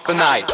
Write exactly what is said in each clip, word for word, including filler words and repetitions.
the night.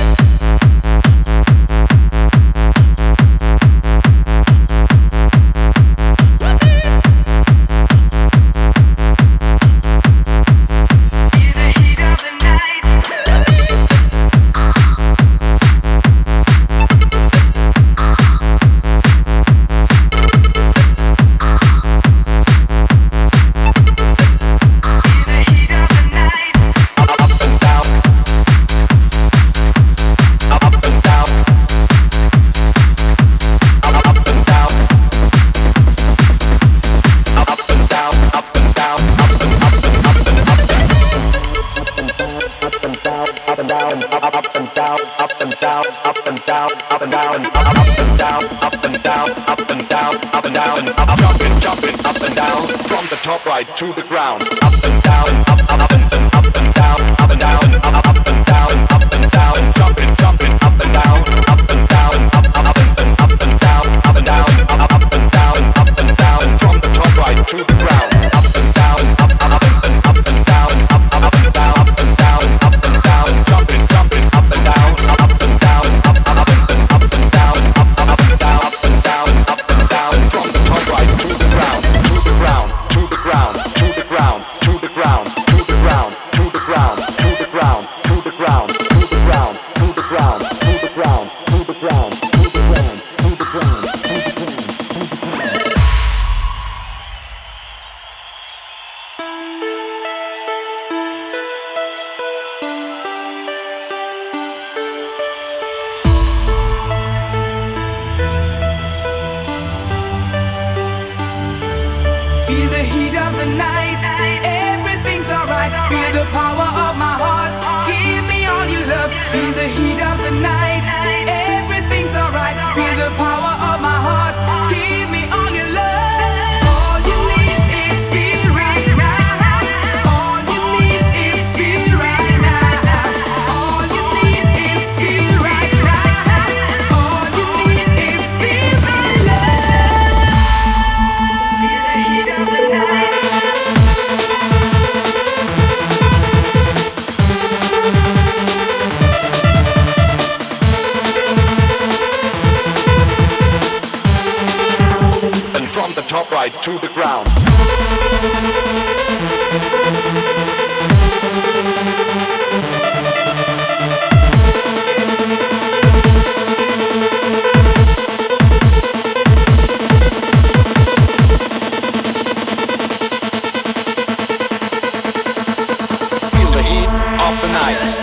To the ground, up and down, up, up, up and, and up and down, up and down, up, up and down, up and down, jumping, jumping, up and down, up and down, up, up, up and, and up and down, up and down, up, up and down, up and down, from the top right to the ground, up and down, up, up, up and, and up and down, up, up, up and down, up and down, up and down, jumping, jumping, up and down, up, up and down, up, up, up and, and up and down, up, up, up and down, up and down, up and down, from the top right to the ground, to the ground, to the ground. To the ground, to the ground, to the ground, to the ground, to the ground, to the ground, to the ground, to the ground, to the ground, to the ground, to the ground, to the ground, to the ground. Feel the heat of the night, everything's alright. Feel the power of my heart, give me all your love. Feel the heat of the night, everything's alright. Feel the power of my heart, give me all your love. All you need is feel right now. All you need is feel right now. All you need is feel right now. All you need is feel my love. Feel the heat of the night. Top right to the ground. Feel the heat of the night.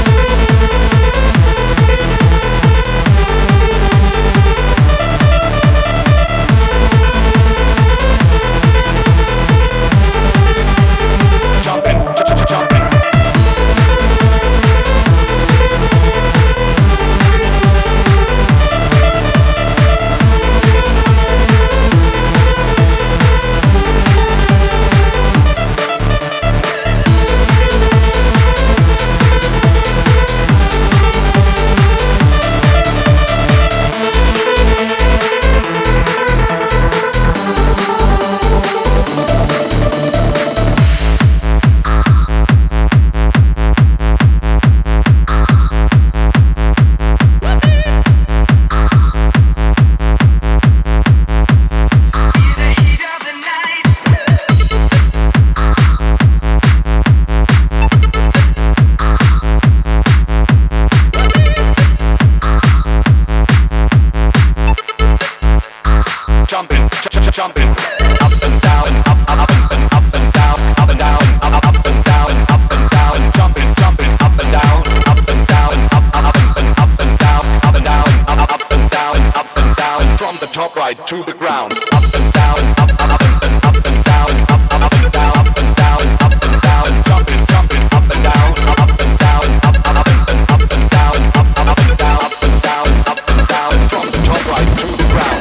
Jumping, jumping, up and down, up, up, up and up and down, up and down, up, up and down, up and down, jumping, jumping, up and down, up and down, up, up and up and down, up and down, up, up and down, up and down, from the top right to the ground, up and down, up, up and up and down, up, up and down, up and down, up and down, jumping, jumping, up and down, up and down, up, up and up and down, up, up and down, up and down, up and down, from the top right to the ground.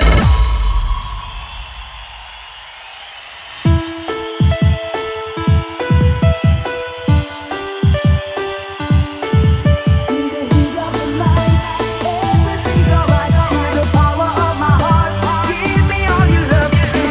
Everything's alright. Feel the power of my heart. Give me all your love.